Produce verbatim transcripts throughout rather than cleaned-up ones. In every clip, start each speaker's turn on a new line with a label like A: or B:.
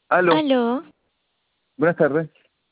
A: Aló,
B: Aló,
A: buenas tardes.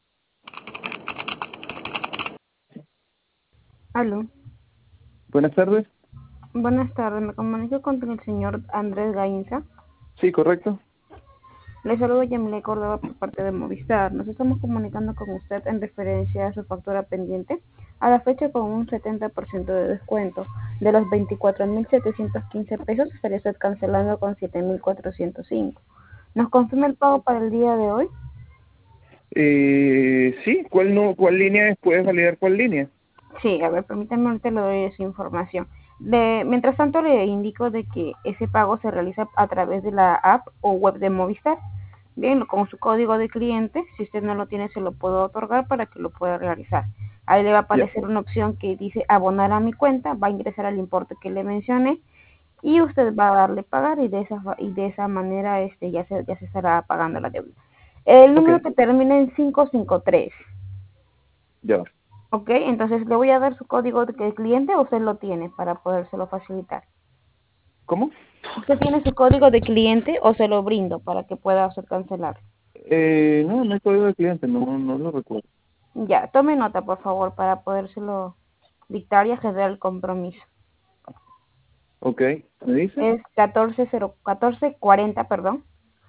C: Aló,
A: Buenas tardes.
C: buenas tardes, me comunico con el señor Andrés Gainza.
A: Sí, correcto.
C: Le saludo Yamile Córdoba por parte de Movistar. Nos estamos comunicando con usted en referencia a su factura pendiente, a la fecha con un setenta por ciento de descuento. De los veinticuatro mil setecientos quince pesos estaría usted cancelando con siete mil cuatrocientos cinco. ¿Nos confirma el pago para el día de hoy?
A: Eh, sí, ¿cuál no, cuál línea es? ¿Puedes validar cuál línea?
C: Sí, a ver, permítame, ahorita le doy esa información. De, mientras tanto, le indico de que ese pago se realiza a través de la app o web de Movistar. Bien, con su código de cliente, si usted no lo tiene, se lo puedo otorgar para que lo pueda realizar. Ahí le va a
A: Ya,
C: aparecer una opción que dice abonar a mi cuenta, va a ingresar al importe que le mencioné y usted va a darle pagar y de esa y de esa manera este ya se ya se estará pagando la deuda. El
A: ok,
C: número que termina en cinco cinco tres.
A: ya.
C: Ok, entonces le voy a dar su código de cliente o usted lo tiene para podérselo facilitar.
A: ¿Cómo?
C: ¿Usted tiene su código de cliente o se lo brindo para que pueda usted cancelar?
A: Eh, no, no hay código de cliente, no, no lo recuerdo.
C: Ya, tome nota por favor para podérselo dictar y acceder al compromiso.
A: Ok, ¿me dice?
C: Es catorce cero catorce cuarenta, perdón,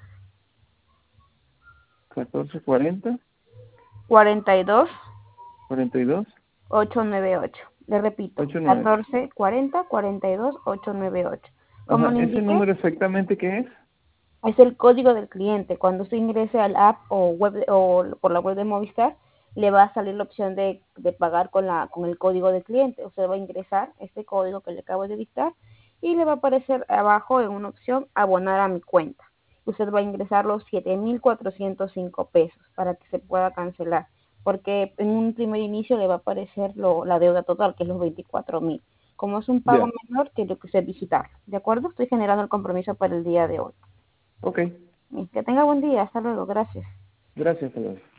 A: catorce cuarenta,
C: cuarenta y dos
A: cuarenta y dos,
C: ochocientos noventa y ocho. Le repito,
A: ochenta y nueve.
C: catorce cuarenta cuarenta y dos ochocientos noventa y ocho. Como
A: Ajá,
C: le
A: ¿ese
C: indiqué,
A: número exactamente qué es?
C: es el código del cliente. Cuando usted ingrese al app o web de- o por la web de Movistar, le va a salir la opción de, de pagar con la con el código del cliente. Usted va a ingresar este código que le acabo de dictar y le va a aparecer abajo en una opción abonar a mi cuenta. Usted va a ingresar los siete mil cuatrocientos cinco pesos para que se pueda cancelar, porque en un primer inicio le va a aparecer lo, la deuda total, que es los veinticuatro mil. Como es un pago
A: Ya,
C: menor, tiene que usted visitar. ¿De acuerdo? Estoy generando el compromiso para el día de hoy.
A: ok.
C: Que tenga buen día. Hasta luego. Gracias.
A: Gracias, señor.